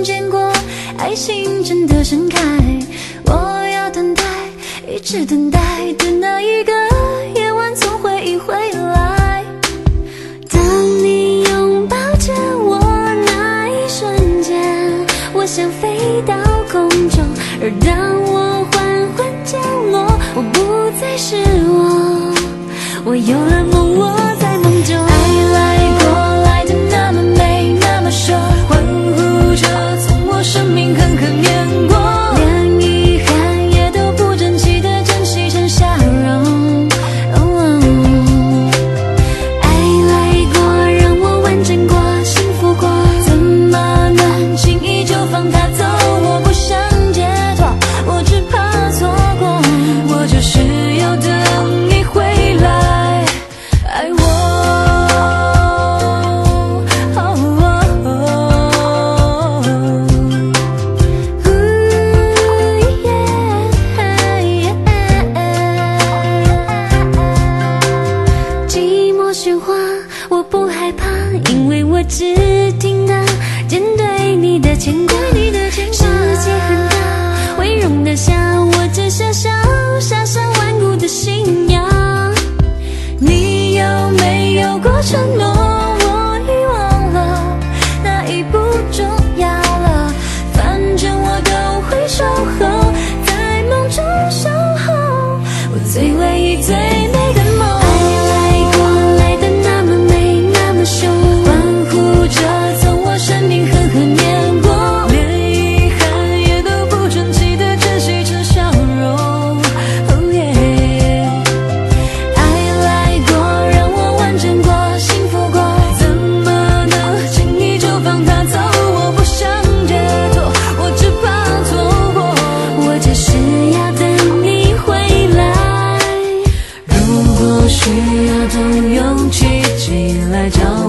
曾见过爱情真的盛开，我要等待，一直等待的那一个夜晚从回忆回来。当你拥抱着我那一瞬间，我想飞到空中，而当我缓缓降落，我不再是我有了梦，我在梦中。爱来过来的那么美，那么熟，欢呼着从我生命狠狠碾过，连遗憾也都不争气的珍惜成笑容。爱来过，让我完整过，幸福过，怎么能轻易就放它走？我不想解脱，我只怕错过，我就是要等你回来爱我。寂寞喧哗，我不害怕，因为我只听到肩对你的牵挂。世界很大，会容得下我这小小傻傻顽固的信仰。你有没有过承诺？我遗忘了，那已不重要了，反正我都会守候，在梦中守候我最唯一最美的梦。爱来过来的那么美，那么凶，欢呼着从我生命狠狠碾过，连遗憾也都不争气的珍惜成笑容。爱来过，让我完整过，幸福过，怎么能轻易就放它走？我不想解脱，我只怕错过，我只是要等你回来。如果需要等勇气起来找